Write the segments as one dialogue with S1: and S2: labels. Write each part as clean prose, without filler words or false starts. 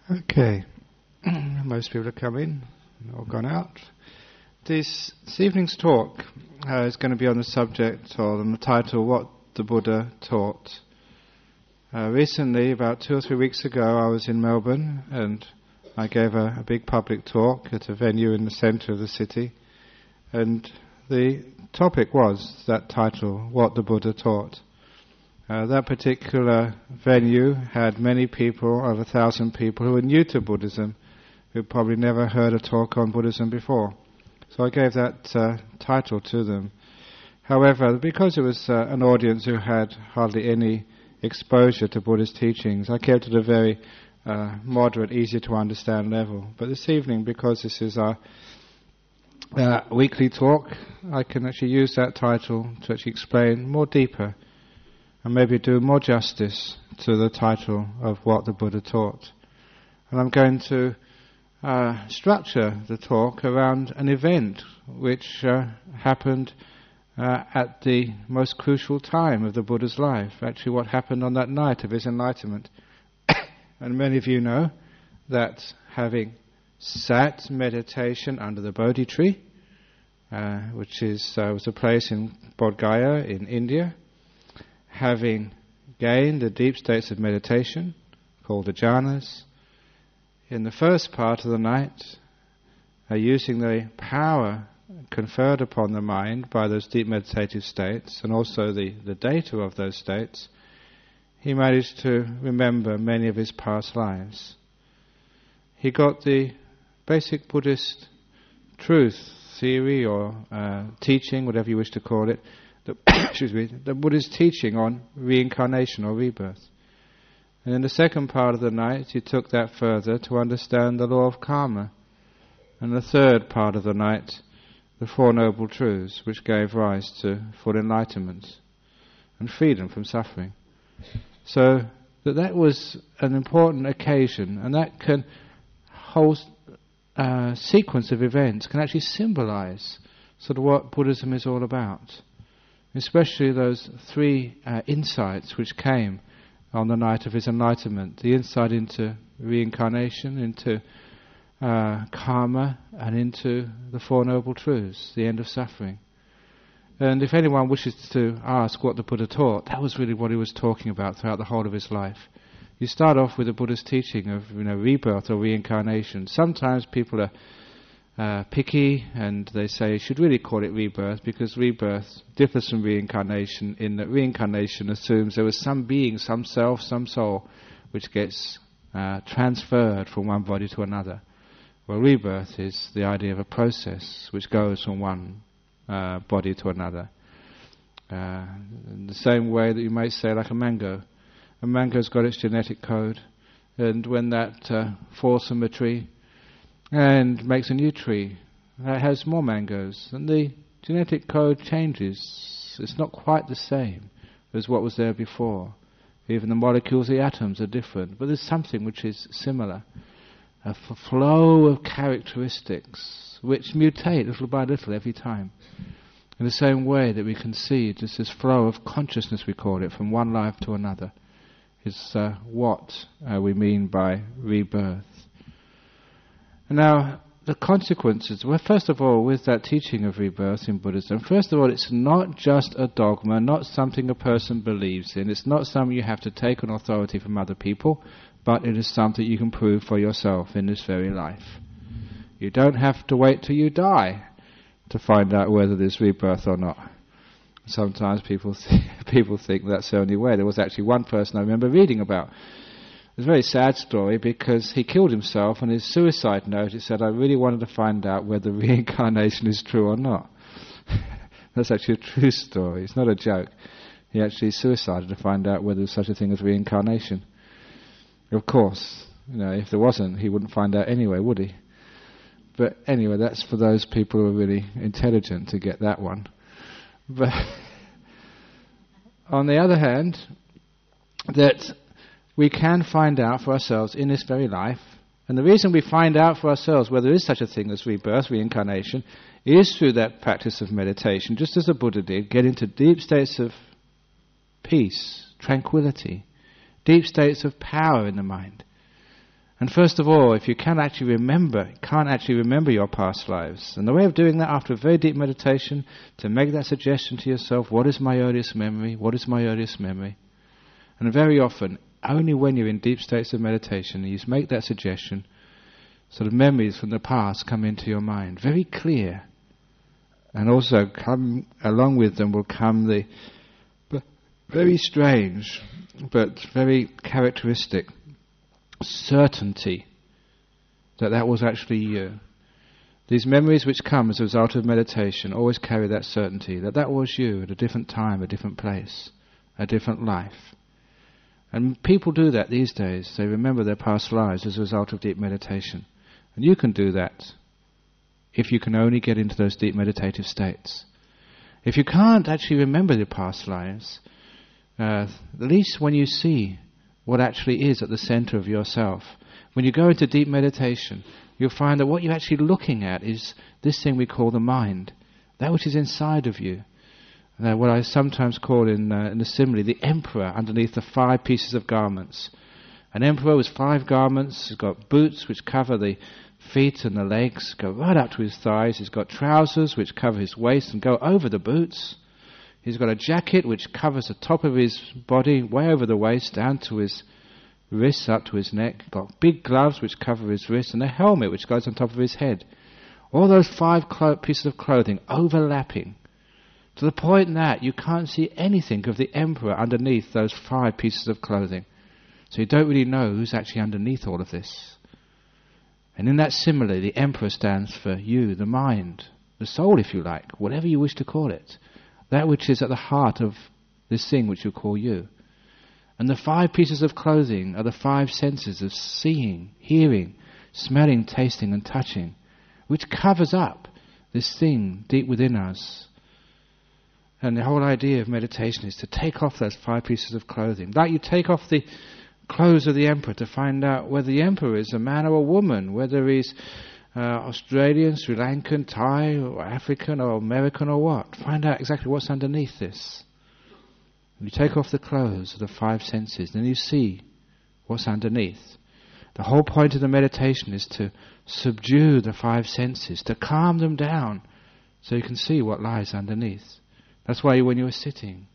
S1: Okay, most people have come in or gone out. This evening's talk is going to be on the subject or on the title, What the Buddha Taught. Recently, about 2 or 3 weeks ago, I was in Melbourne and I gave a big public talk at a venue in the centre of the city, and the topic was that title, What the Buddha Taught. That particular venue had many people, over 1,000 people, who were new to Buddhism, who probably never heard a talk on Buddhism before. So I gave that title to them. However, because it was an audience who had hardly any exposure to Buddhist teachings, I kept it a very moderate, easy to understand level. But this evening, because this is our weekly talk, I can actually use that title to actually explain more deeper and maybe do more justice to the title of What the Buddha Taught. And I'm going to structure the talk around an event which happened at the most crucial time of the Buddha's life, actually what happened on that night of his enlightenment. And many of you know that having sat meditation under the Bodhi tree, which was a place in Bodh Gaya in India, having gained the deep states of meditation, called the jhanas, in the first part of the night, using the power conferred upon the mind by those deep meditative states, and also the data of those states, he managed to remember many of his past lives. He got the basic Buddhist truth, theory, or teaching, whatever you wish to call it, the Buddha's teaching on reincarnation or rebirth. And in the second part of the night, he took that further to understand the law of karma. And the third part of the night, the Four Noble Truths, which gave rise to full enlightenment and freedom from suffering. So that was an important occasion, and that whole sequence of events can actually symbolize sort of what Buddhism is all about. Especially those 3 insights which came on the night of his enlightenment. The insight into reincarnation, into karma, and into the Four Noble Truths, the end of suffering. And if anyone wishes to ask what the Buddha taught, that was really what he was talking about throughout the whole of his life. You start off with the Buddha's teaching of rebirth or reincarnation. Sometimes people are picky, and they say you should really call it rebirth, because rebirth differs from reincarnation in that reincarnation assumes there was some being, some self, some soul, which gets transferred from one body to another. Well, rebirth is the idea of a process which goes from one body to another. In the same way that you might say like a mango. A mango's got its genetic code, and when that falls from a tree and makes a new tree, that has more mangoes, and the genetic code changes. It's not quite the same as what was there before. Even the molecules, the atoms are different, but there's something which is similar. A flow of characteristics which mutate little by little every time. In the same way that we can see just this flow of consciousness, we call it, from one life to another, is what we mean by rebirth. And now, the consequences, well, first of all, with that teaching of rebirth in Buddhism, first of all, it's not just a dogma, not something a person believes in. It's not something you have to take on authority from other people, but it is something you can prove for yourself in this very life. You don't have to wait till you die to find out whether there's rebirth or not. Sometimes people think that's the only way. There was actually one person I remember reading about. It was a very sad story, because he killed himself. On his suicide note it said, I really wanted to find out whether reincarnation is true or not. That's actually a true story. It's not a joke. He actually suicided to find out whether there's such a thing as reincarnation. Of course, if there wasn't, he wouldn't find out anyway, would he? But anyway, that's for those people who are really intelligent to get that one. But on the other hand, that we can find out for ourselves in this very life, and the reason we find out for ourselves whether there is such a thing as rebirth, reincarnation, is through that practice of meditation, just as the Buddha did, get into deep states of peace, tranquility, deep states of power in the mind. And first of all, if you can't actually remember your past lives, and the way of doing that after a very deep meditation, to make that suggestion to yourself, what is my earliest memory? What is my earliest memory? And very often, only when you're in deep states of meditation, you make that suggestion, sort of memories from the past come into your mind, very clear. And also come along with them will come the very strange, but very characteristic certainty that was actually you. These memories which come as a result of meditation always carry that certainty that was you at a different time, a different place, a different life. And people do that these days. They remember their past lives as a result of deep meditation. And you can do that if you can only get into those deep meditative states. If you can't actually remember your past lives, at least when you see what actually is at the center of yourself, when you go into deep meditation, you'll find that what you're actually looking at is this thing we call the mind, that which is inside of you. What I sometimes call in the simile, the emperor underneath the 5 pieces of garments. An emperor with 5 garments. He's got boots which cover the feet and the legs, go right up to his thighs. He's got trousers which cover his waist and go over the boots. He's got a jacket which covers the top of his body, way over the waist, down to his wrists, up to his neck. Got big gloves which cover his wrists, and a helmet which goes on top of his head. All those 5 pieces of clothing overlapping, to the point that you can't see anything of the emperor underneath those 5 pieces of clothing. So you don't really know who's actually underneath all of this. And in that simile, the emperor stands for you, the mind, the soul if you like, whatever you wish to call it. That which is at the heart of this thing which you call you. And the 5 pieces of clothing are the 5 senses of seeing, hearing, smelling, tasting and touching, which covers up this thing deep within us. And the whole idea of meditation is to take off those 5 pieces of clothing. Like you take off the clothes of the emperor to find out whether the emperor is a man or a woman, whether he's Australian, Sri Lankan, Thai, or African, or American, or what. Find out exactly what's underneath this. You take off the clothes of the 5 senses, then you see what's underneath. The whole point of the meditation is to subdue the 5 senses, to calm them down, so you can see what lies underneath. That's why when you're sitting,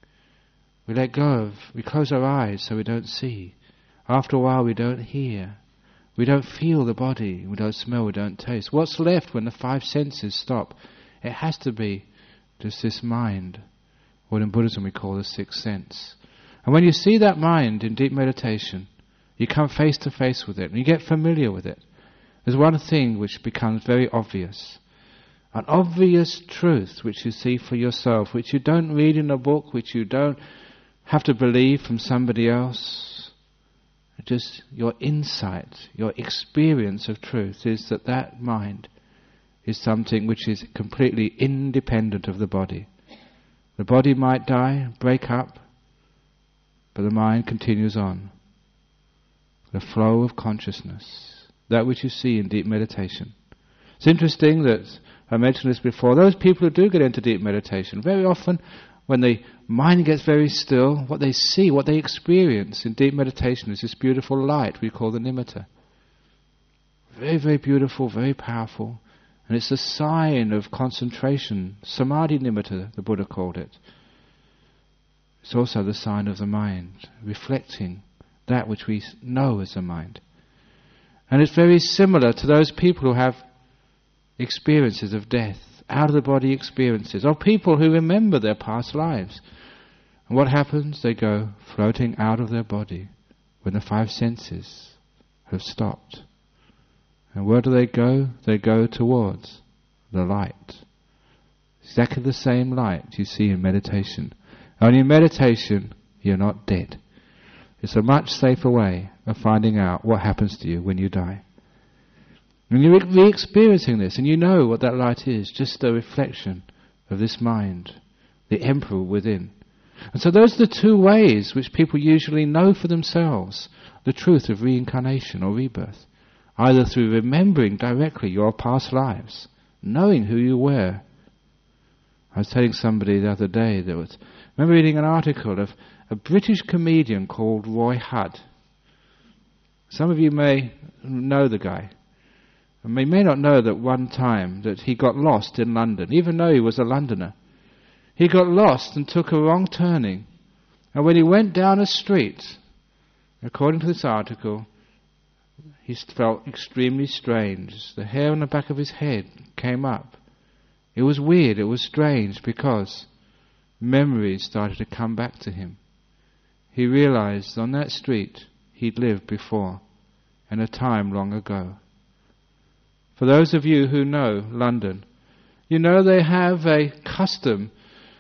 S1: we close our eyes so we don't see. After a while we don't hear. We don't feel the body, we don't smell, we don't taste. What's left when the 5 senses stop? It has to be just this mind, what in Buddhism we call the 6th sense. And when you see that mind in deep meditation, you come face to face with it, and you get familiar with it. There's one thing which becomes very obvious. An obvious truth which you see for yourself, which you don't read in a book, which you don't have to believe from somebody else. Just your insight, your experience of truth is that mind is something which is completely independent of the body. The body might die, break up, but the mind continues on. The flow of consciousness, that which you see in deep meditation. It's interesting that I mentioned this before, those people who do get into deep meditation, very often when the mind gets very still, what they see, what they experience in deep meditation is this beautiful light we call the nimitta. Very, very beautiful, very powerful. And it's a sign of concentration. Samadhi nimitta, the Buddha called it. It's also the sign of the mind, reflecting that which we know as the mind. And it's very similar to those people who have experiences of death, out-of-the-body experiences, or people who remember their past lives. And what happens? They go floating out of their body when the 5 senses have stopped. And where do they go? They go towards the light. Exactly the same light you see in meditation. Only in meditation, you're not dead. It's a much safer way of finding out what happens to you when you die. And you're re-experiencing this, and you know what that light is, just a reflection of this mind, the emperor within. And so those are the 2 ways which people usually know for themselves the truth of reincarnation or rebirth. Either through remembering directly your past lives, knowing who you were. I was telling somebody the other day, I remember reading an article of a British comedian called Roy Hudd. Some of you may know the guy. And you may not know that one time that he got lost in London, even though he was a Londoner. He got lost and took a wrong turning. And when he went down a street, according to this article, he felt extremely strange. The hair on the back of his head came up. It was weird, it was strange, because memories started to come back to him. He realized on that street he'd lived before, in a time long ago. For those of you who know London, you know they have a custom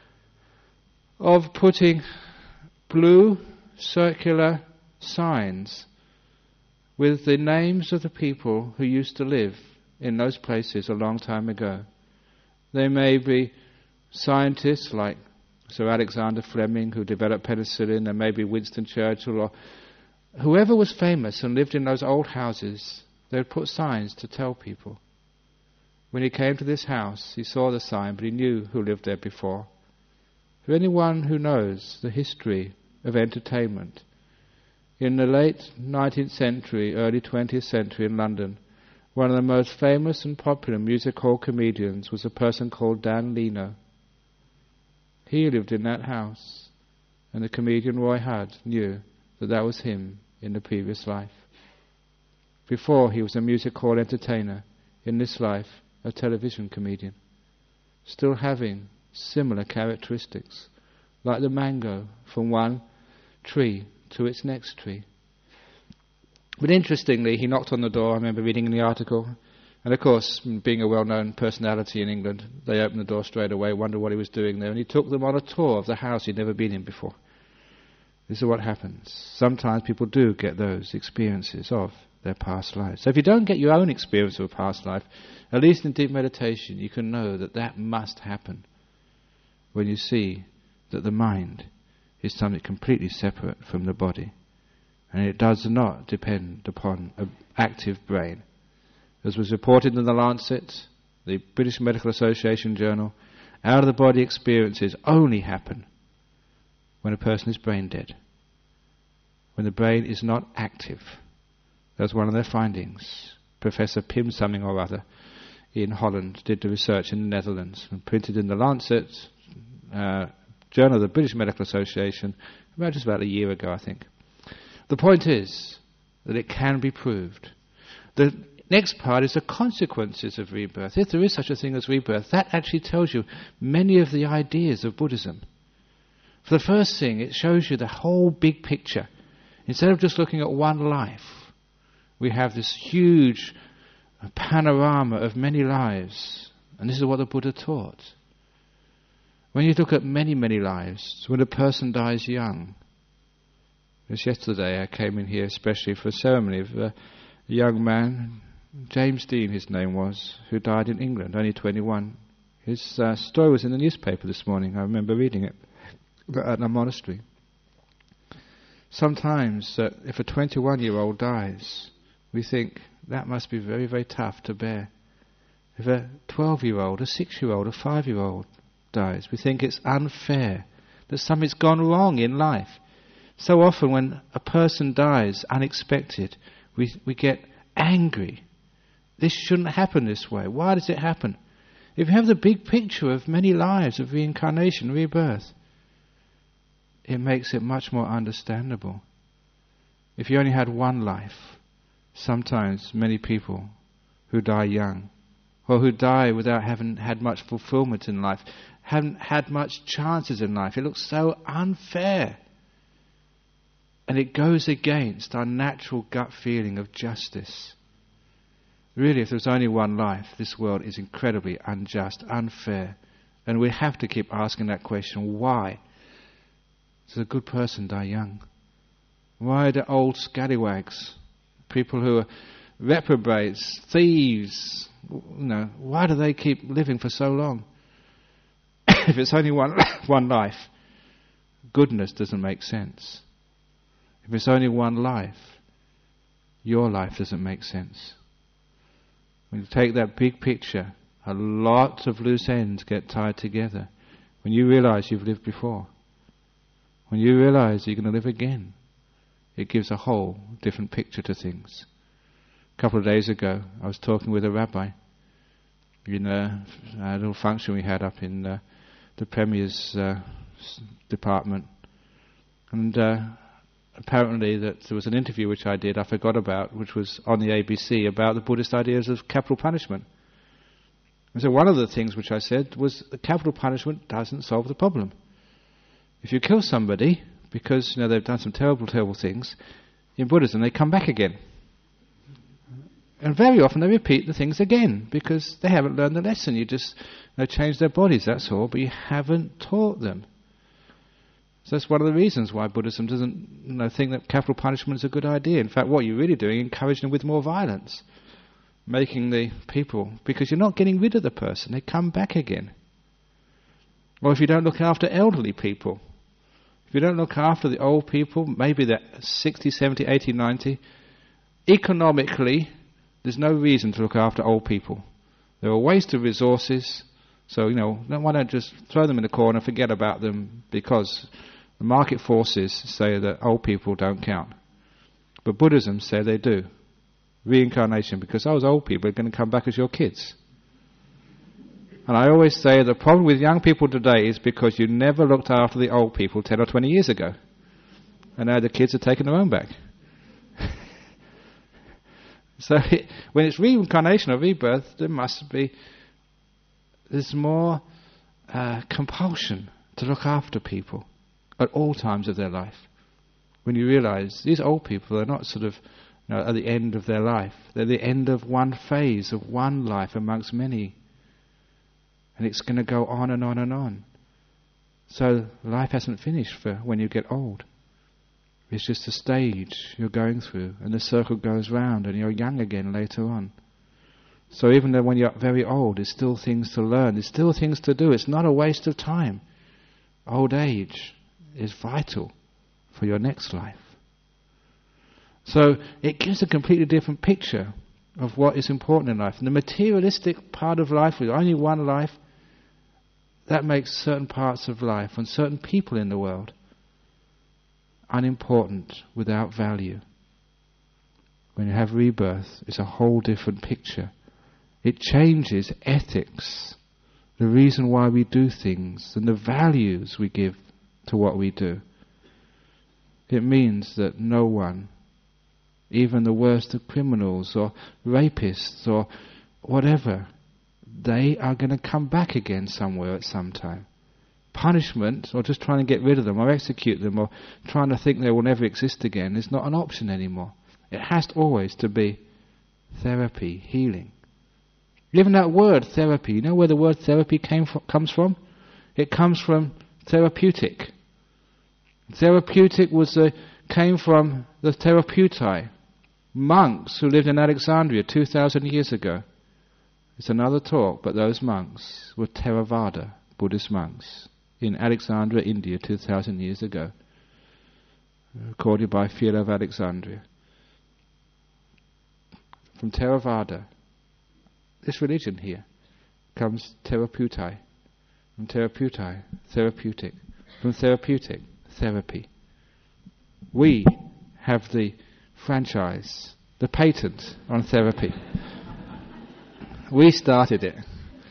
S1: of putting blue circular signs with the names of the people who used to live in those places a long time ago. They may be scientists like Sir Alexander Fleming, who developed penicillin. There may be Winston Churchill, or whoever was famous and lived in those old houses. They would put signs to tell people. When he came to this house, he saw the sign, but he knew who lived there before. For anyone who knows the history of entertainment, in the late 19th century, early 20th century in London, one of the most famous and popular music hall comedians was a person called Dan Leno. He lived in that house, and the comedian Roy Hudd knew that that was him in the previous life. Before, he was a music hall entertainer, in this life a television comedian, still having similar characteristics, like the mango from one tree to its next tree. But interestingly, he knocked on the door. I remember reading in the article, and of course, being a well-known personality in England, they opened the door straight away, wondered what he was doing there, and he took them on a tour of the house he'd never been in before. This is what happens. Sometimes people do get those experiences of their past lives. So if you don't get your own experience of a past life, at least in deep meditation, you can know that that must happen when you see that the mind is something completely separate from the body, and it does not depend upon an active brain. As was reported in the Lancet, the British Medical Association journal, out-of-the-body experiences only happen when a person is brain dead, when the brain is not active. That's one of their findings. Professor Pim something or other in Holland did the research in the Netherlands and printed in the Lancet journal of the British Medical Association about a year ago, I think. The point is that it can be proved. The next part is the consequences of rebirth. If there is such a thing as rebirth, that actually tells you many of the ideas of Buddhism. For the first thing, it shows you the whole big picture. Instead of just looking at one life, we have this huge panorama of many lives. And this is what the Buddha taught. When you look at many, many lives, when a person dies young. Just yesterday I came in here especially for a ceremony of a young man, James Dean his name was, who died in England, only 21. His story was in the newspaper this morning. I remember reading it at a monastery. Sometimes if a 21-year-old dies, we think that must be very, very tough to bear. If a 12-year-old, a 6-year-old, a 5-year-old dies, we think it's unfair, that something's gone wrong in life. So often when a person dies unexpected, we get angry. This shouldn't happen this way. Why does it happen? If you have the big picture of many lives of reincarnation, rebirth, it makes it much more understandable. If you only had one life, sometimes many people who die young, or who die without having had much fulfillment in life, haven't had much chances in life. It looks so unfair. And it goes against our natural gut feeling of justice. Really, if there's only one life, this world is incredibly unjust, unfair. And we have to keep asking that question, why does a good person die young? Why do old scallywags, people who are reprobates, thieves, why do they keep living for so long? If it's only one life, goodness doesn't make sense. If it's only one life, your life doesn't make sense. When you take that big picture, a lot of loose ends get tied together. When you realize you've lived before, when you realize you're going to live again, it gives a whole different picture to things. couple of days ago, I was talking with a rabbi in a little function we had up in the Premier's department. And apparently that there was an interview which I did, I forgot about, which was on the ABC, about the Buddhist ideas of capital punishment. And so one of the things which I said was that capital punishment doesn't solve the problem. If you kill somebody because they've done some terrible, terrible things, in Buddhism they come back again. And very often they repeat the things again because they haven't learned the lesson. You just change their bodies, that's all, but you haven't taught them. So that's one of the reasons why Buddhism doesn't think that capital punishment is a good idea. In fact, what you're really doing is encouraging them with more violence, making the people, because you're not getting rid of the person, they come back again. Or if you don't look after elderly people, if you don't look after the old people, maybe they're 60, 70, 80, 90, economically, there's no reason to look after old people. They're a waste of resources, so, why don't just throw them in the corner, forget about them, because the market forces say that old people don't count. But Buddhism said they do. Reincarnation, because those old people are going to come back as your kids. And I always say the problem with young people today is because you never looked after the old people 10 or 20 years ago. And now the kids are taking their own back. So when it's reincarnation or rebirth, there's more compulsion to look after people at all times of their life. When you realize these old people are not at the end of their life. They're the end of one phase of one life amongst many. And it's going to go on and on and on. So life hasn't finished for when you get old. It's just a stage you're going through, and the circle goes round, and you're young again later on. So even though when you're very old, there's still things to learn, there's still things to do. It's not a waste of time. Old age is vital for your next life. So it gives a completely different picture of what is important in life. And the materialistic part of life, with only one life, that makes certain parts of life and certain people in the world unimportant, without value. When you have rebirth, it's a whole different picture. It changes ethics, the reason why we do things, and the values we give to what we do. It means that no one, even the worst of criminals or rapists or whatever, they are going to come back again somewhere at some time. Punishment, or just trying to get rid of them or execute them or trying to think they will never exist again, is not an option anymore. It has always to be therapy, healing. Even that word therapy, you know where the word therapy comes from? It comes from therapeutic. Therapeutic came from the therapeutai, monks who lived in Alexandria 2,000 years ago. It's another talk, but those monks were Theravada, Buddhist monks, in Alexandria, India, 2,000 years ago, recorded by Philo of Alexandria. From Theravada, this religion here, comes therapeutai. From therapeutai, therapeutic. From therapeutic, therapy. We have the franchise, the patent on therapy. We started it.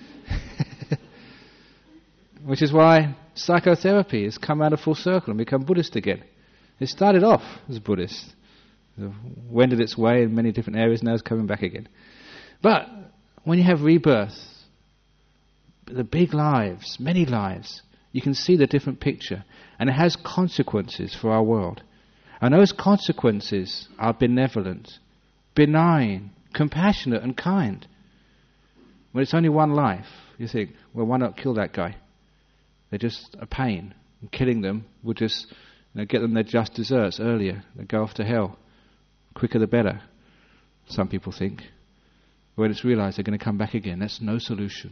S1: Which is why psychotherapy has come out of full circle and become Buddhist again. It started off as Buddhist, wended its way in many different areas, now it's coming back again. But when you have rebirth, the big lives, many lives, you can see the different picture. And it has consequences for our world. And those consequences are benevolent, benign, compassionate and kind. When it's only one life, you think, well, why not kill that guy? They're just a pain. And killing them would just get them their just desserts earlier. They go off to hell. Quicker the better, some people think. When it's realized they're going to come back again, that's no solution.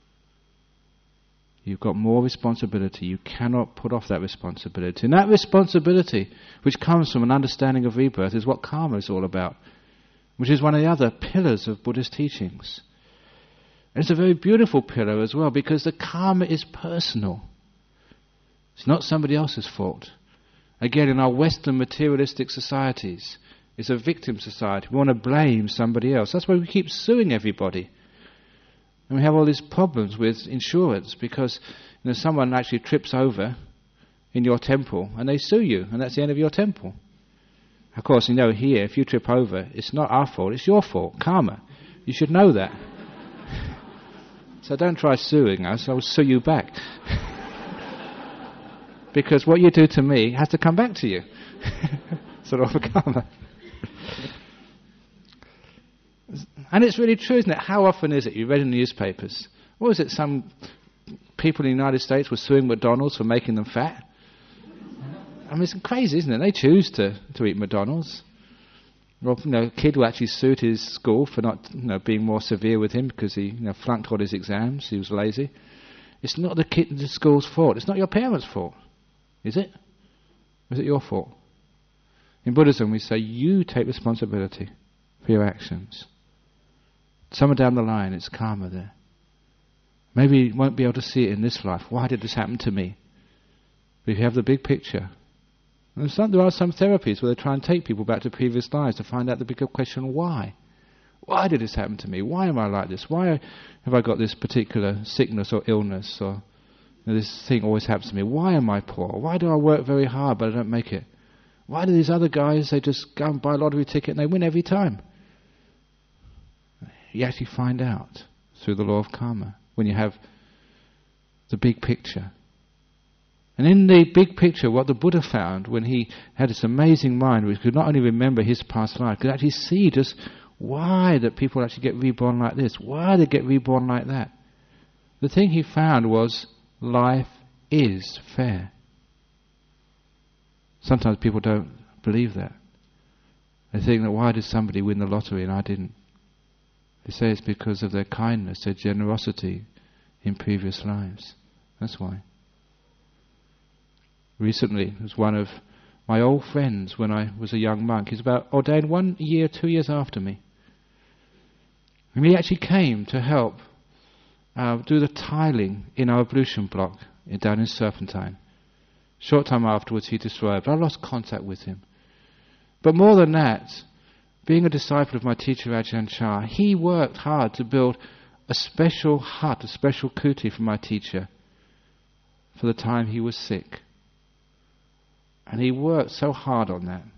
S1: You've got more responsibility. You cannot put off that responsibility. And that responsibility, which comes from an understanding of rebirth, is what karma is all about, which is one of the other pillars of Buddhist teachings. And it's a very beautiful pillar as well, because the karma is personal. It's not somebody else's fault. Again, in our Western materialistic societies, It's a victim society. We want to blame somebody else. That's why we keep suing everybody. And we have all these problems with insurance because someone actually trips over in your temple and they sue you, and that's the end of your temple. Of course, here, if you trip over, it's not our fault, it's your fault, karma. You should know that. So don't try suing us, I'll sue you back. Because what you do to me has to come back to you. Sort of a karma. And it's really true, isn't it? How often is it you read in the newspapers? What was it, some people in the United States were suing McDonald's for making them fat? I mean, it's crazy, isn't it? They choose to eat McDonald's. Or, a kid who actually sued his school for not, being more severe with him because he, flunked all his exams. He was lazy. It's not the school's fault. It's not your parents' fault, is it? Or is it your fault? In Buddhism, we say you take responsibility for your actions. Somewhere down the line, it's karma there. Maybe you won't be able to see it in this life. Why did this happen to me? But if you have the big picture, there are some therapies where they try and take people back to previous lives to find out the bigger question, why? Why did this happen to me? Why am I like this? Why have I got this particular sickness or illness? Or this thing always happens to me. Why am I poor? Why do I work very hard but I don't make it? Why do these other guys, they just go and buy a lottery ticket and they win every time? You actually find out through the law of karma when you have the big picture. And in the big picture, what the Buddha found when he had this amazing mind, which could not only remember his past life, could actually see just why that people actually get reborn like this, why they get reborn like that. The thing he found was life is fair. Sometimes people don't believe that. They think that why did somebody win the lottery and I didn't? They say it's because of their kindness, their generosity in previous lives. That's why. Recently, it was one of my old friends when I was a young monk. He's about ordained 1 year, 2 years after me. And he actually came to help do the tiling in our ablution block down in Serpentine. Short time afterwards he destroyed, but I lost contact with him. But more than that, being a disciple of my teacher Ajahn Chah, he worked hard to build a special hut, a special kuti for my teacher for the time he was sick. And he worked so hard on that.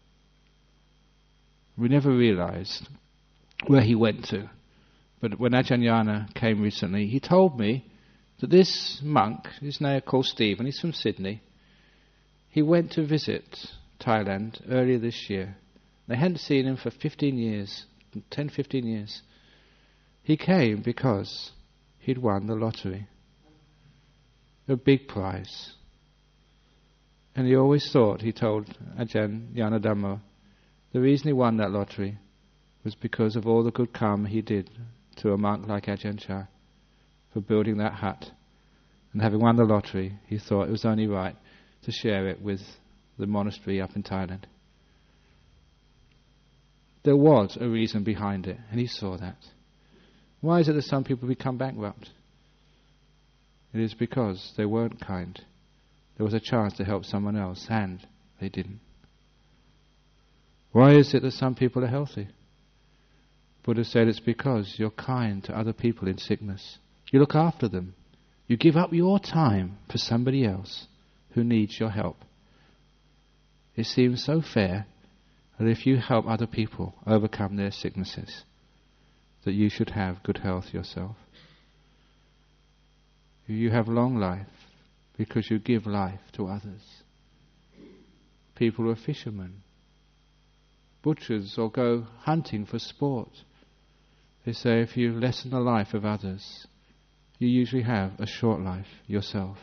S1: We never realized where he went to. But when Ajahn Yana came recently, he told me that this monk, his name called Stephen, he's from Sydney, he went to visit Thailand earlier this year. They hadn't seen him for 15 years, 10, 15 years. He came because he'd won the lottery. A big prize. And he always thought, he told Ajahn Yana Dhammo, the reason he won that lottery was because of all the good karma he did to a monk like Ajahn Chah for building that hut. And having won the lottery, he thought it was only right to share it with the monastery up in Thailand. There was a reason behind it, and he saw that. Why is it that some people become bankrupt? It is because they weren't kind. There was a chance to help someone else, and they didn't. Why is it that some people are healthy? Buddha said it's because you're kind to other people in sickness. You look after them. You give up your time for somebody else who needs your help. It seems so fair that if you help other people overcome their sicknesses, that you should have good health yourself. You have long life because you give life to others. People who are fishermen, butchers, or go hunting for sport. They say if you lessen the life of others, you usually have a short life yourself.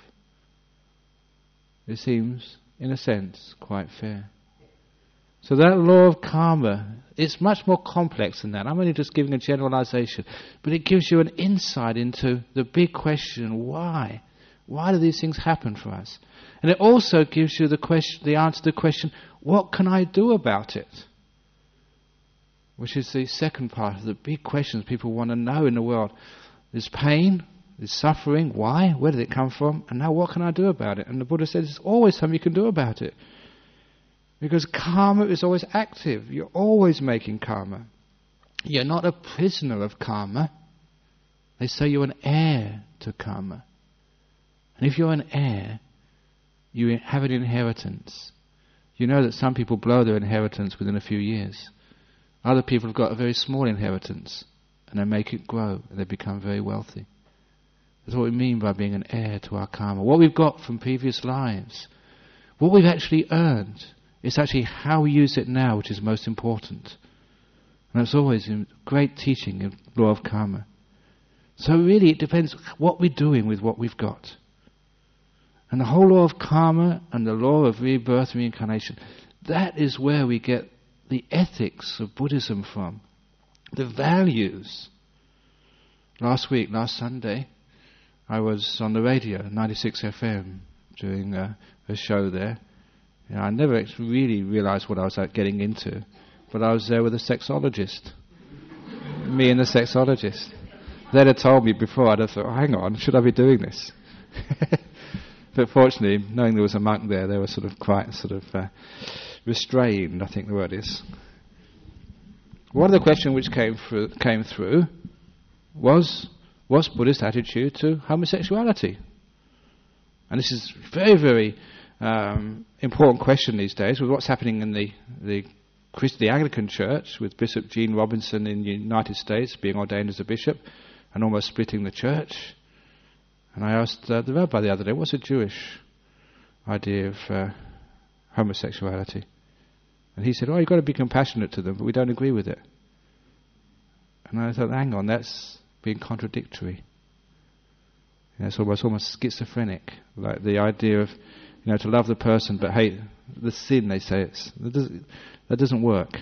S1: It seems, in a sense, quite fair. So that law of karma is much more complex than that. I'm only just giving a generalization, but it gives you an insight into the big question, why? Why do these things happen for us? And it also gives you the answer to the question, what can I do about it? Which is the second part of the big questions people want to know in the world. There's pain, there's suffering, why? Where did it come from? And now what can I do about it? And the Buddha says there's always something you can do about it. Because karma is always active. You're always making karma. You're not a prisoner of karma. They say you're an heir to karma. And if you're an heir, you have an inheritance. You know that some people blow their inheritance within a few years. Other people have got a very small inheritance, and they make it grow, and they become very wealthy. That's what we mean by being an heir to our karma. What we've got from previous lives, what we've actually earned, it's actually how we use it now which is most important. And that's always in great teaching in law of karma. So really it depends what we're doing with what we've got. And the whole law of karma and the law of rebirth and reincarnation, that is where we get the ethics of Buddhism from. The values. Last Sunday, I was on the radio, 96 FM, doing a show there. You know, I never really realized what I was getting into, but I was there with a sexologist. Me and the sexologist. They'd have told me before, I'd have thought, oh, hang on, should I be doing this? But fortunately, knowing there was a monk there, they were sort of quite restrained, I think the word is. One of the questions which came through was Buddhist attitude to homosexuality. And this is very, very important question these days with what's happening in the Anglican Church, with Bishop Gene Robinson in the United States being ordained as a bishop and almost splitting the church. And I asked the rabbi the other day, what's a Jewish idea of homosexuality? And he said, you've got to be compassionate to them, but we don't agree with it. And I thought, hang on, that's being contradictory. You know, it's almost schizophrenic, like the idea of, to love the person but hate the sin. They say that doesn't work.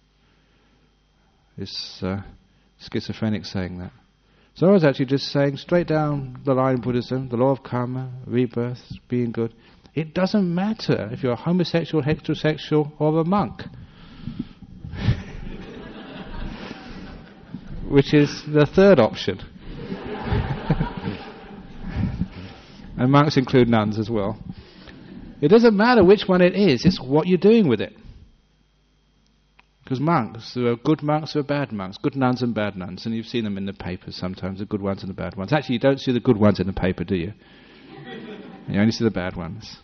S1: It's schizophrenic saying that. So I was actually just saying straight down the line Buddhism, the law of karma, rebirth, being good. It doesn't matter if you're a homosexual, heterosexual, or a monk. Which is the third option. And monks include nuns as well. It doesn't matter which one it is, it's what you're doing with it. Because monks, there are good monks, there are bad monks, good nuns and bad nuns, and you've seen them in the papers sometimes, the good ones and the bad ones. Actually, you don't see the good ones in the paper, do you? You only see the bad ones.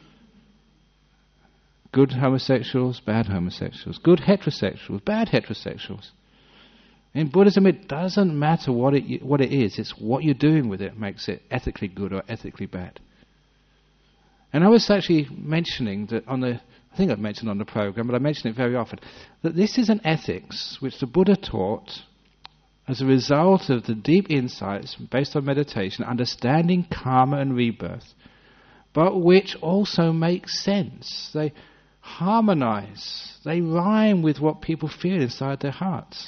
S1: Good homosexuals, bad homosexuals. Good heterosexuals, bad heterosexuals. In Buddhism, it doesn't matter what it is. It's what you're doing with it makes it ethically good or ethically bad. And I was actually mentioning that I think I've mentioned on the program, but I mention it very often, that this is an ethics which the Buddha taught as a result of the deep insights based on meditation, understanding karma and rebirth, but which also makes sense. They harmonize, they rhyme with what people feel inside their hearts.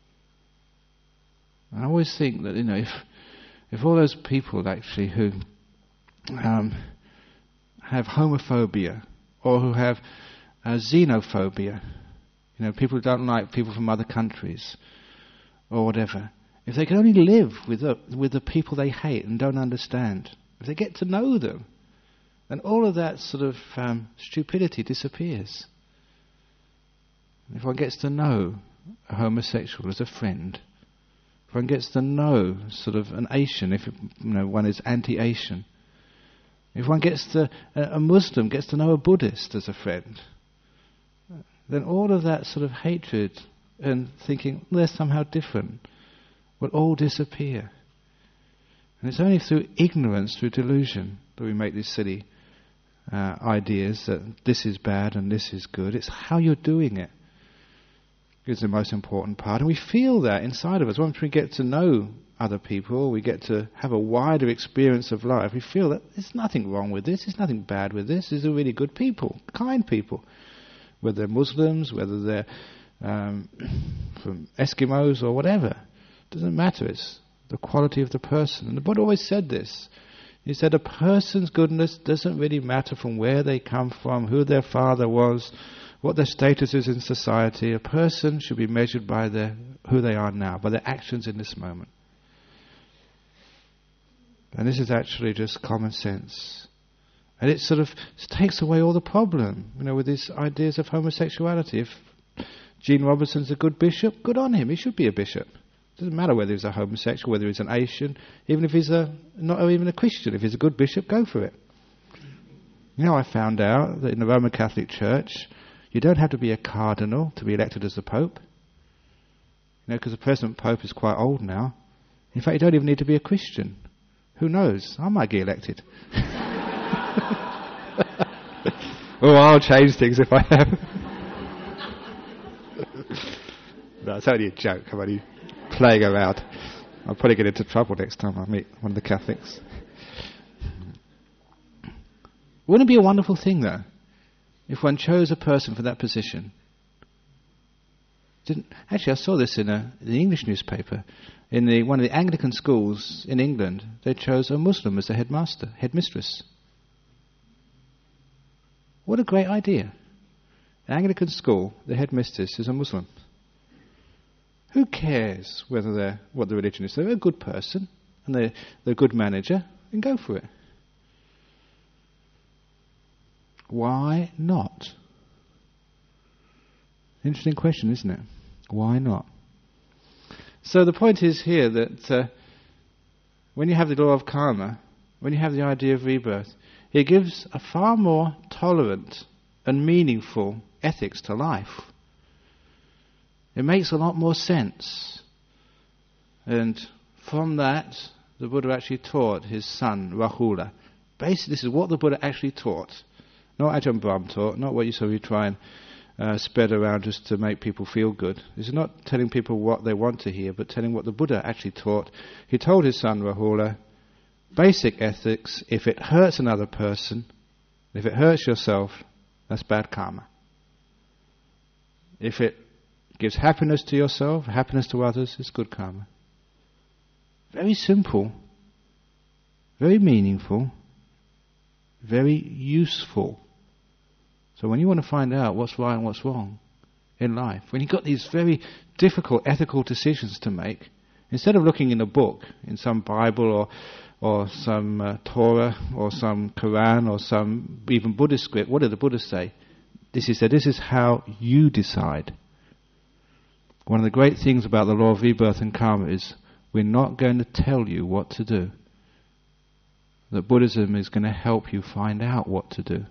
S1: And I always think that, if all those people actually who have homophobia or who have xenophobia, people who don't like people from other countries or whatever, if they can only live with the people they hate and don't understand, if they get to know them, then all of that sort of stupidity disappears. If one gets to know a homosexual as a friend, if one gets to know sort of an Asian, if one is anti-Asian, if one gets to a Muslim gets to know a Buddhist as a friend, then all of that sort of hatred and thinking they're somehow different will all disappear. And it's only through ignorance, through delusion, that we make these silly ideas that this is bad and this is good. It's how you're doing it is the most important part. And we feel that inside of us. Once we get to know other people, we get to have a wider experience of life, we feel that there's nothing wrong with this, there's nothing bad with this, these are really good people, kind people. Whether they're Muslims, whether they're from Eskimos or whatever. It doesn't matter, it's the quality of the person. And the Buddha always said this. He said a person's goodness doesn't really matter from where they come from, who their father was, what their status is in society. A person should be measured by who they are now, by their actions in this moment. And this is actually just common sense. And it sort of takes away all the problem, with these ideas of homosexuality. If Gene Robinson's a good bishop, good on him. He should be a bishop. It doesn't matter whether he's a homosexual, whether he's an Asian, even if he's not even a Christian. If he's a good bishop, go for it. I found out that in the Roman Catholic Church, you don't have to be a cardinal to be elected as the Pope. Because the present Pope is quite old now. In fact, you don't even need to be a Christian. Who knows? I might get elected. Oh, I'll change things if I am. No, it's only a joke. I'm only playing around. I'll probably get into trouble next time I meet one of the Catholics. Wouldn't it be a wonderful thing, though, if one chose a person for that position? Actually, I saw this in the English newspaper. In one of the Anglican schools in England, they chose a Muslim as the headmistress. What a great idea. An Anglican school, the headmistress is a Muslim. Who cares what the religion is? They're a good person, and they're a good manager, and go for it. Why not? Interesting question, isn't it? Why not? So the point is here that when you have the law of karma, when you have the idea of rebirth, it gives a far more tolerant and meaningful ethics to life. It makes a lot more sense. And from that, the Buddha actually taught his son, Rahula. Basically, this is what the Buddha actually taught. Not Ajahn Brahm taught, not what you sort of try and spread around just to make people feel good. This is not telling people what they want to hear, but telling what the Buddha actually taught. He told his son, Rahula, basic ethics: if it hurts another person, if it hurts yourself, that's bad karma. If it gives happiness to yourself, happiness to others, it's good karma. Very simple, very meaningful, very useful. So when you want to find out what's right and what's wrong in life, when you've got these very difficult ethical decisions to make, instead of looking in a book, in some Bible or some Torah or some Quran or some even Buddhist script, what did the Buddha say? This is how you decide. One of the great things about the law of rebirth and karma is we're not going to tell you what to do. That Buddhism is going to help you find out what to do.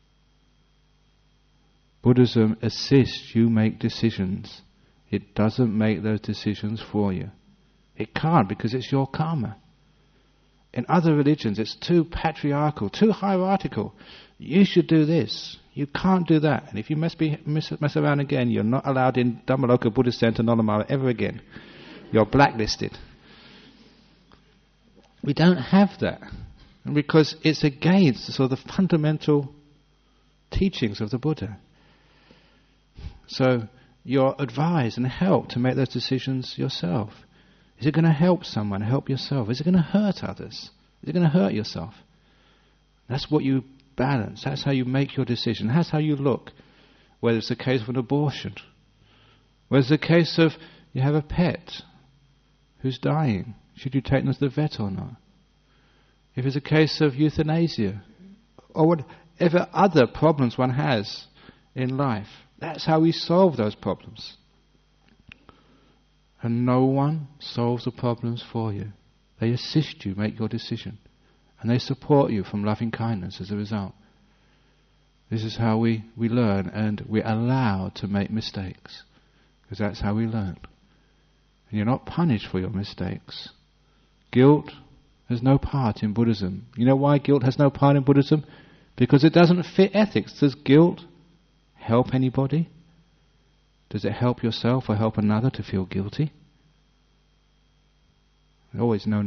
S1: Buddhism assists you make decisions. It doesn't make those decisions for you. It can't, because it's your karma. In other religions, it's too patriarchal, too hierarchical. You should do this. You can't do that. And if you mess around again, you're not allowed in Dhammaloka Buddhist Center Nollamara ever again. You're blacklisted. We don't have that. Because it's against the sort of the fundamental teachings of the Buddha. So you're advised and helped to make those decisions yourself. Is it going to help someone? Help yourself. Is it going to hurt others? Is it going to hurt yourself? That's what you balance. That's how you make your decision. That's how you look. Whether it's a case of an abortion, whether it's a case of you have a pet who's dying, should you take them to the vet or not? If it's a case of euthanasia, or whatever other problems one has in life, that's how we solve those problems. And no one solves the problems for you. They assist you make your decision. And they support you from loving kindness as a result. This is how we learn, and we're allowed to make mistakes. Because that's how we learn. And you're not punished for your mistakes. Guilt has no part in Buddhism. You know why guilt has no part in Buddhism? Because it doesn't fit ethics. Does guilt help anybody? Does it help yourself or help another to feel guilty? Always no.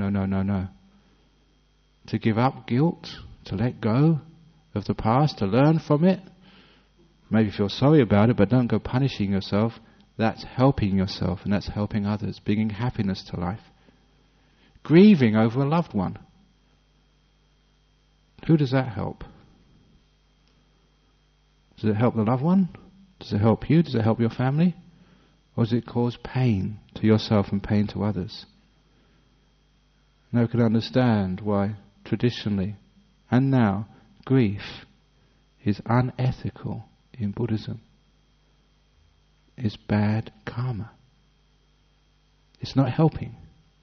S1: To give up guilt, to let go of the past, to learn from it, maybe feel sorry about it, but don't go punishing yourself. That's helping yourself, and that's helping others, bringing happiness to life. Grieving over a loved one. Who does that help? Does it help the loved one? Does it help you? Does it help your family? Or does it cause pain to yourself and pain to others? Now we can understand why traditionally and now grief is unethical in Buddhism. It's bad karma. It's not helping.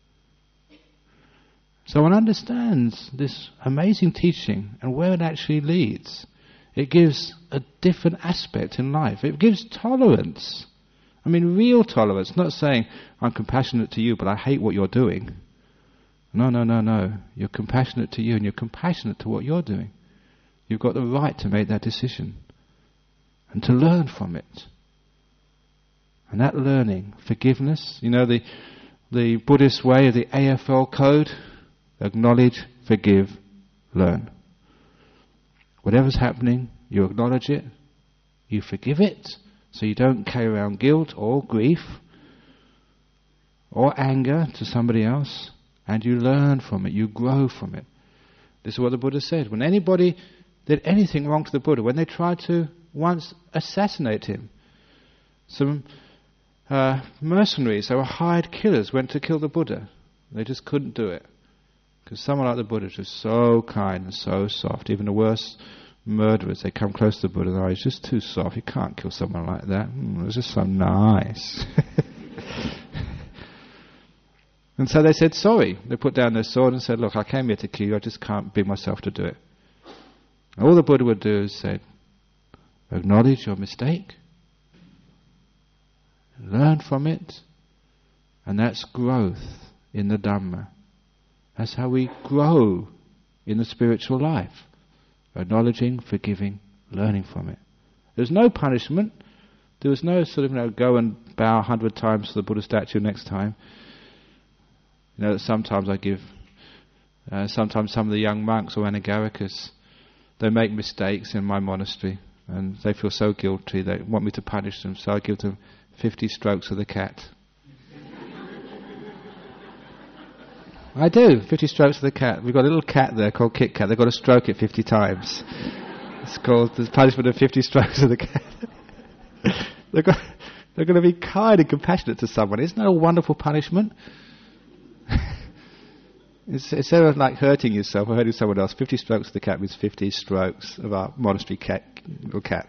S1: So one understands this amazing teaching and where it actually leads. It gives a different aspect in life. It gives tolerance. I mean, real tolerance. Not saying, I'm compassionate to you, but I hate what you're doing. No. You're compassionate to you and you're compassionate to what you're doing. You've got the right to make that decision and to learn from it. And that learning, forgiveness, you know, the Buddhist way of the AFL code, acknowledge, forgive, learn. Whatever's happening, you acknowledge it, you forgive it, so you don't carry around guilt or grief or anger to somebody else, and you learn from it, you grow from it. This is what the Buddha said. When anybody did anything wrong to the Buddha, when they tried to once assassinate him, some mercenaries, they were hired killers, went to kill the Buddha. They just couldn't do it. Because someone like the Buddha is just so kind and so soft. Even the worst murderers, they come close to the Buddha and he's just too soft. You can't kill someone like that. It's just so nice. And so they said sorry. They put down their sword and said, look, I came here to kill you, I just can't bring myself to do it. And all the Buddha would do is say, acknowledge your mistake, learn from it, and that's growth in the Dhamma. That's how we grow in the spiritual life. Acknowledging, forgiving, learning from it. There's no punishment. There was no sort of, go and bow 100 times to the Buddha statue next time. That sometimes I give, sometimes some of the young monks or Anagarikas, they make mistakes in my monastery and they feel so guilty, they want me to punish them, so I give them 50 strokes of the cat. I do, 50 strokes of the cat. We've got a little cat there called Kit Kat. They've got to stroke it 50 times. It's called the punishment of 50 strokes of the cat. They're going to be kind and compassionate to someone. Isn't that a wonderful punishment? Instead of like hurting yourself or hurting someone else, 50 strokes of the cat means 50 strokes of our monastery cat, little cat.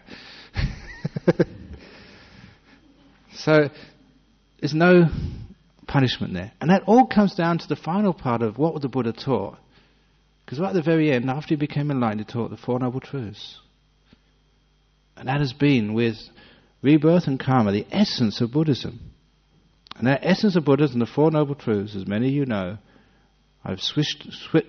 S1: So there's no punishment there. And that all comes down to the final part of what the Buddha taught. Because right at the very end, after he became enlightened, he taught the Four Noble Truths. And that has been, with rebirth and karma, the essence of Buddhism. And that essence of Buddhism, the Four Noble Truths, as many of you know, I've switched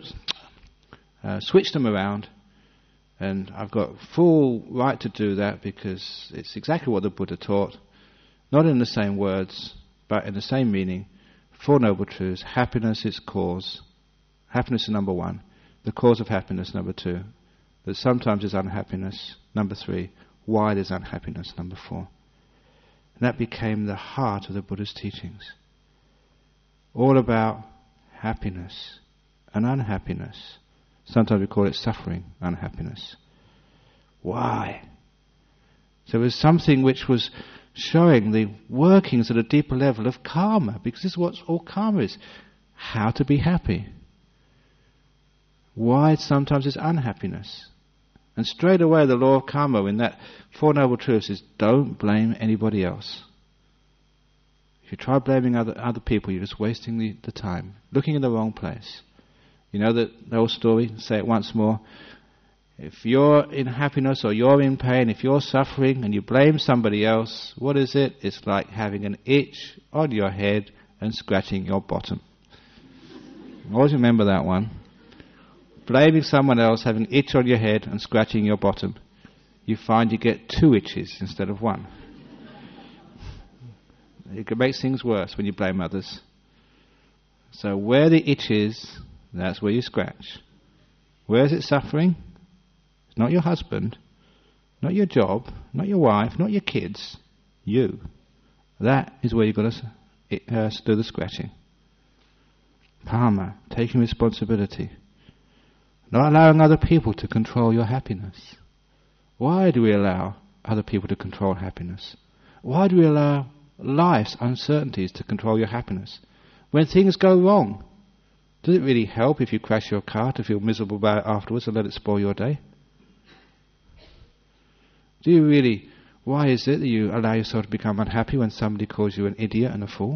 S1: them around, and I've got full right to do that because it's exactly what the Buddha taught, not in the same words, but in the same meaning. Four Noble Truths: happiness is cause. Happiness is number one. The cause of happiness, number two. That sometimes is unhappiness, number three. Why there's unhappiness, number four. And that became the heart of the Buddha's teachings. All about happiness and unhappiness. Sometimes we call it suffering, unhappiness. Why? So it was something which was showing the workings at a deeper level of karma, because this is what all karma is. How to be happy. Why sometimes it's unhappiness. And straight away the law of karma in that Four Noble Truths is don't blame anybody else. If you try blaming other people, you're just wasting the time, looking in the wrong place. You know the old story, say it once more. If you're in happiness or you're in pain, if you're suffering and you blame somebody else, what is it? It's like having an itch on your head and scratching your bottom. Always remember that one. Blaming someone else, having an itch on your head and scratching your bottom. You find you get 2 itches instead of 1. It makes things worse when you blame others. So where the itch is, that's where you scratch. Where is it suffering? It's not your husband, not your job, not your wife, not your kids. You. That is where you've got to do the scratching. Karma, taking responsibility. Not allowing other people to control your happiness. Why do we allow other people to control happiness? Why do we allow life's uncertainties to control your happiness? When things go wrong, does it really help if you crash your car to feel miserable about it afterwards and let it spoil your day? Why is it that you allow yourself to become unhappy when somebody calls you an idiot and a fool?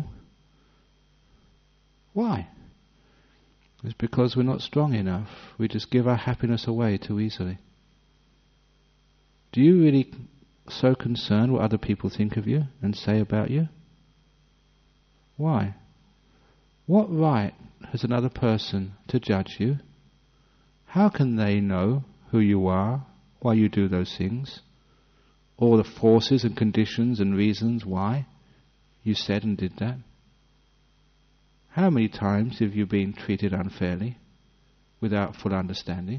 S1: Why? It's because we're not strong enough. We just give our happiness away too easily. Do you really so concerned what other people think of you and say about you? Why? What right has another person to judge you? How can they know who you are, why you do those things? All the forces and conditions and reasons why you said and did that? How many times have you been treated unfairly without full understanding?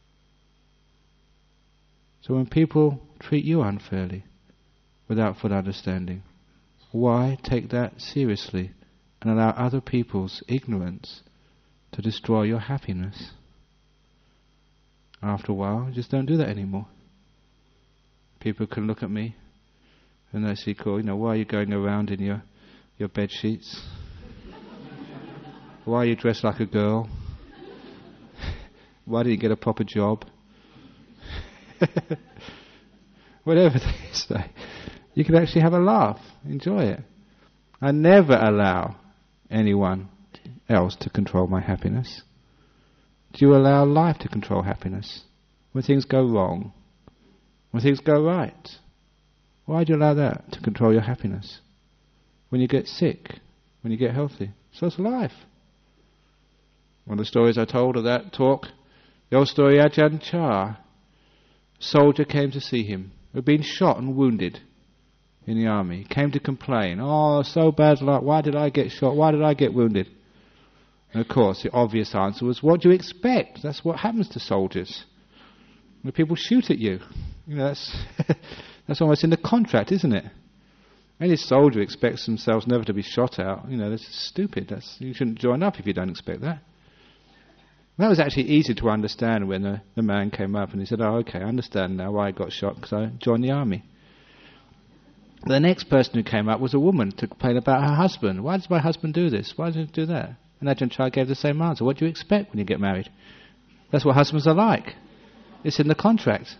S1: So when people treat you unfairly without full understanding, why take that seriously and allow other people's ignorance to destroy your happiness? After a while, just don't do that anymore. People can look at me and they say, cool, why are you going around in your bed sheets? Why are you dressed like a girl? Why didn't you get a proper job? Whatever they say, you can actually have a laugh, enjoy it. I never allow anyone else to control my happiness. Do you allow life to control happiness? When things go wrong, when things go right, why do you allow that to control your happiness? When you get sick, when you get healthy, so it's life. One of the stories I told of that talk, the old story, Ajahn Chah. A soldier came to see him, who had been shot and wounded in the army. He came to complain, so bad luck, why did I get shot, why did I get wounded? And of course the obvious answer was, what do you expect? That's what happens to soldiers. When people shoot at you, that's that's almost in the contract, isn't it? Any soldier expects themselves never to be shot at. That's stupid. You shouldn't join up if you don't expect that. That was actually easy to understand when the man came up and he said, okay, I understand now why I got shot, because I joined the army. The next person who came up was a woman to complain about her husband. Why does my husband do this? Why does he do that? And Ajahn Chah gave the same answer. What do you expect when you get married? That's what husbands are like. It's in the contract.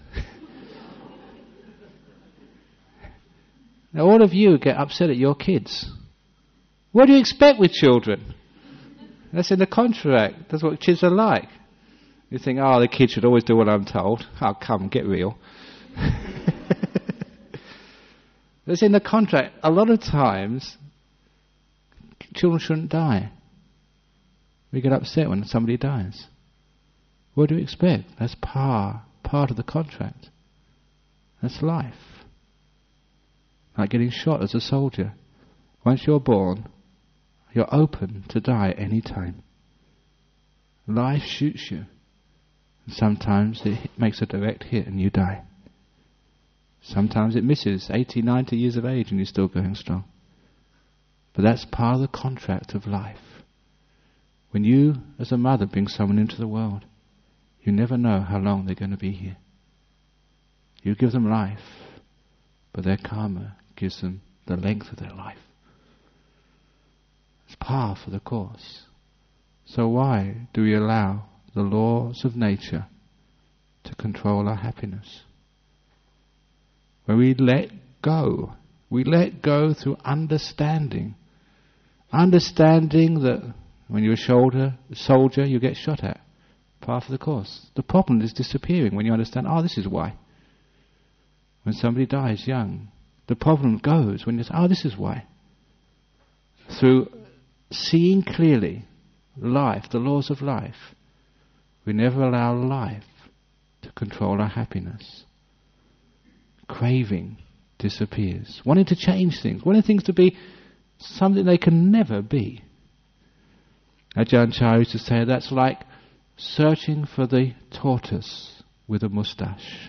S1: Now all of you get upset at your kids. What do you expect with children? That's in the contract. That's what kids are like. You think, the kid should always do what I'm told. Oh, come, get real. That's in the contract. A lot of times, children shouldn't die. We get upset when somebody dies. What do you expect? That's part of the contract. That's life. Like getting shot as a soldier. Once you're born, you're open to die any time. Life shoots you. And sometimes it makes a direct hit and you die. Sometimes it misses, 80, 90 years of age and you're still going strong. But that's part of the contract of life. When you, as a mother, bring someone into the world, you never know how long they're going to be here. You give them life, but their karma gives them the length of their life. It's par for the course. So why do we allow the laws of nature to control our happiness? When we let go through understanding. Understanding that when you're a soldier, you get shot at. Par for the course. The problem is disappearing when you understand, this is why. When somebody dies young, the problem goes when you say, this is why. Through seeing clearly life, the laws of life, we never allow life to control our happiness. Craving disappears. Wanting to change things, wanting things to be something they can never be. Ajahn Chah used to say that's like searching for the tortoise with a moustache.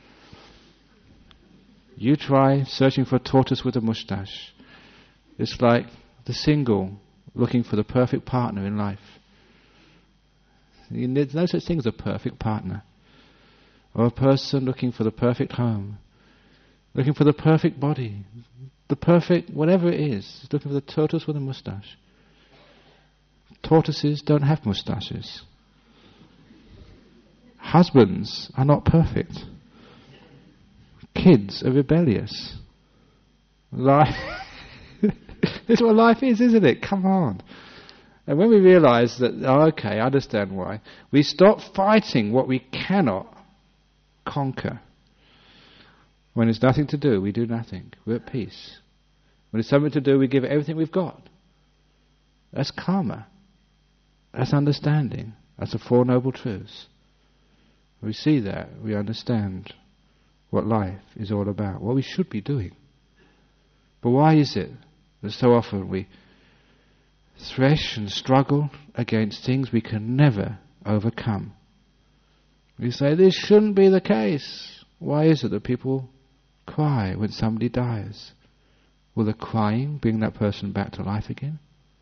S1: You try searching for a tortoise with a moustache. It's like the single looking for the perfect partner in life. There's no such thing as a perfect partner. Or a person looking for the perfect home. Looking for the perfect body. The perfect, whatever it is. Looking for the tortoise with a moustache. Tortoises don't have moustaches. Husbands are not perfect. Kids are rebellious. Life it's what life is, isn't it? Come on. And when we realise that, okay, I understand why, we stop fighting what we cannot conquer. When there's nothing to do, we do nothing. We're at peace. When there's something to do, we give it everything we've got. That's karma. That's understanding. That's the Four Noble Truths. We see that, we understand what life is all about, what we should be doing. But why is it that so often we thresh and struggle against things we can never overcome? We say, this shouldn't be the case. Why is it that people cry when somebody dies? Will the crying bring that person back to life again?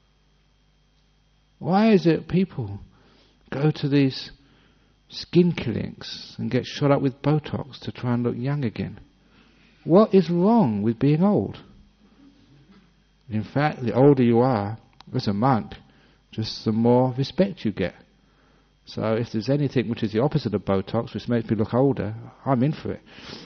S1: Why is it people go to these skin clinics and get shot up with Botox to try and look young again? What is wrong with being old? In fact, the older you are, as a monk, just the more respect you get. So if there's anything which is the opposite of Botox, which makes me look older, I'm in for it.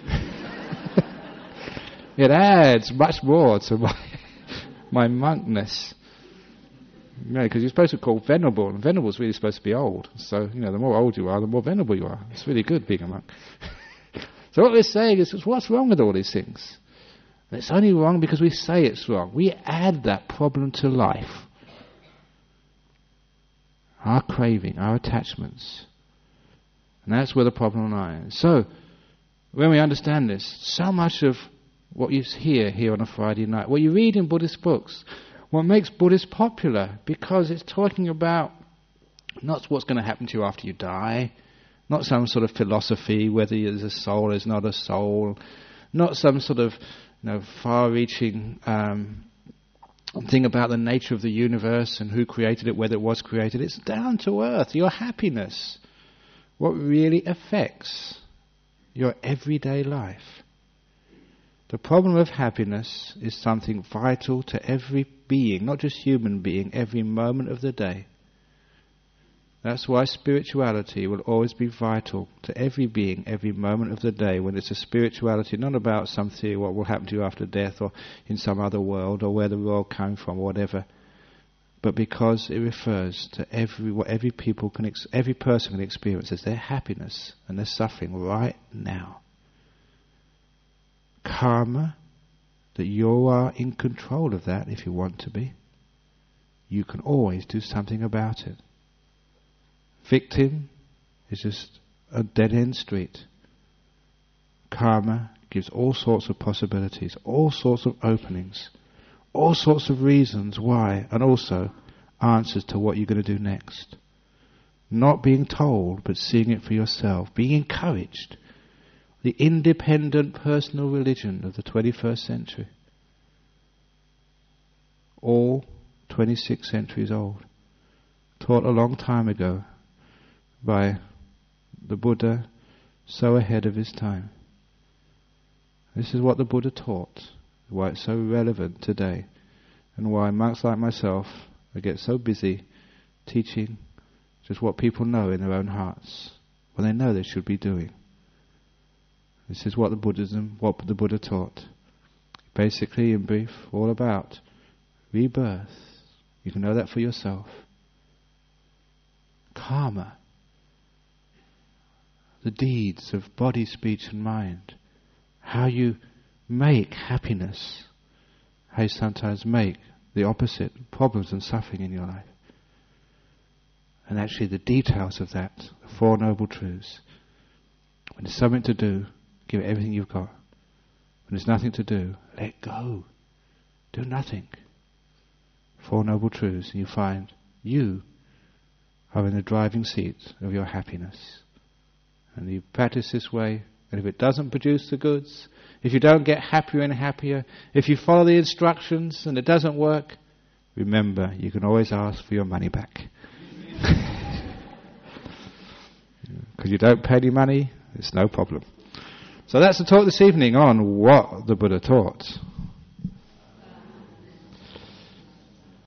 S1: It adds much more to my monkness. Because you're supposed to call venerable, and venerable is really supposed to be old. So, the more old you are, the more venerable you are. It's really good being a monk. So what we're saying is, what's wrong with all these things? And it's only wrong because we say it's wrong. We add that problem to life. Our craving, our attachments. And that's where the problem lies. So, when we understand this, so much of what you hear here on a Friday night, what you read in Buddhist books, what makes Buddhist popular, because it's talking about not what's going to happen to you after you die, not some sort of philosophy, whether there's a soul or there's not a soul, not some sort of far-reaching thing about the nature of the universe and who created it, whether it was created. It's down to earth, your happiness, what really affects your everyday life. The problem of happiness is something vital to every being, not just human being, every moment of the day. That's why spirituality will always be vital to every being, every moment of the day, when it's a spirituality not about some theory, what will happen to you after death or in some other world or where the world came from or whatever, but because it refers to what every person can experience as their happiness and their suffering right now. Karma, that you are in control of that if you want to be. You can always do something about it. Victim is just a dead-end street. Karma gives all sorts of possibilities, all sorts of openings, all sorts of reasons why, and also answers to what you're going to do next. Not being told, but seeing it for yourself, being encouraged. The independent personal religion of the 21st century. All 26 centuries old. Taught a long time ago by the Buddha, so ahead of his time. This is what the Buddha taught, why it's so relevant today, and why monks like myself get so busy teaching just what people know in their own hearts, what they know they should be doing. This is what the Buddha taught. Basically, in brief, all about rebirth. You can know that for yourself. Karma. The deeds of body, speech and mind. How you make happiness. How you sometimes make the opposite, problems and suffering in your life. And actually the details of that, the Four Noble Truths. When there's something to do, give it everything you've got. When there's nothing to do, let go. Do nothing. Four Noble Truths, and you find you are in the driving seat of your happiness. And you practice this way, and if it doesn't produce the goods, if you don't get happier and happier, if you follow the instructions and it doesn't work, remember, you can always ask for your money back. Because you don't pay any money, it's no problem. So that's the talk this evening on what the Buddha taught.